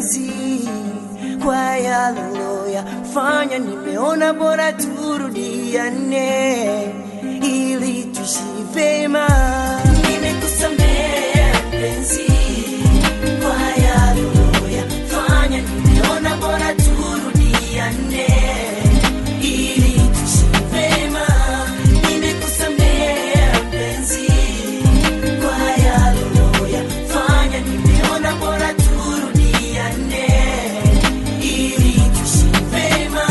mpenzi, kwa yale uloyafanya nimeona bora turudiane ili tuishi vema. Nimekusamehe mpenzi, kwa yale uloyafanya nimeona bora turudiane ili tuishi vema. Nimekusamehe mpenzi, kwa yale uloyafanya nimeona bora turudiane ili tuishi vema.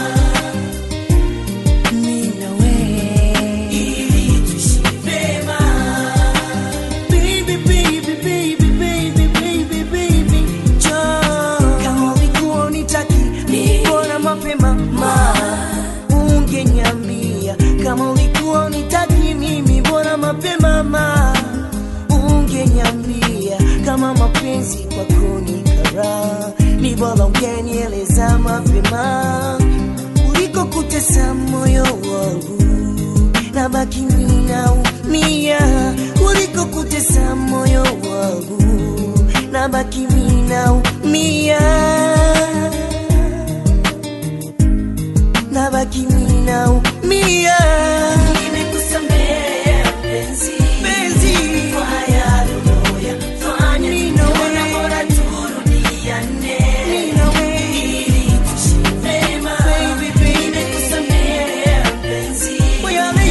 Mimi na wewe ili tuishi vema. Baby, baby, baby, baby, baby, baby, kama ulikuwa unitaki bora mapema ungeniambia. Kama ulikuwa unitaki mimi bora mapema ungeniambia. Kama mapenzi kwako ni kara, ni bora ungenieleza mapema kuliko kutesa moyo wangu nabaki ninaumia. Kuliko kutesa moyo wangu nabaki ninaumia. Nabaki ninaumia. Nimekusamehe mpenzi, kwa yale uloyafanya nimeona bora turudiane ili tuishi vema. Nimekusamehe mpenzi, kwa yale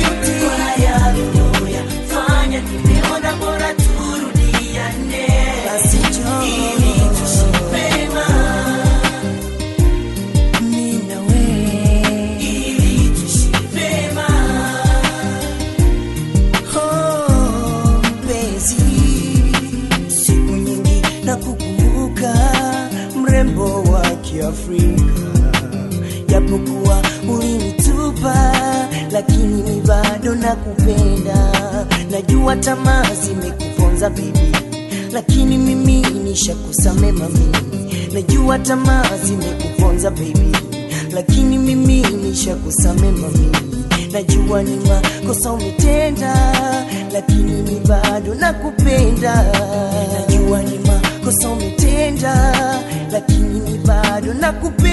uloyafanya nimeona bora turudiane ili tuishi vema. Mimi na wewe ili tuishi vema. Oh mpenzi, siku nyingi na kukumbuka, mrembo wa Kiafrika, japokuwa ulinitupa lakini ni bado nakupenda. Najua tamaa zimekuponza baby, lakini mimi nishakusamehe mami. Najua tamaa zimekuponza baby, lakini mimi nishakusamehe mami. Najua ni makosa umetenda, lakini mimi bado nakupenda. Najua ni makosa umetenda, lakini mimi bado nakupenda.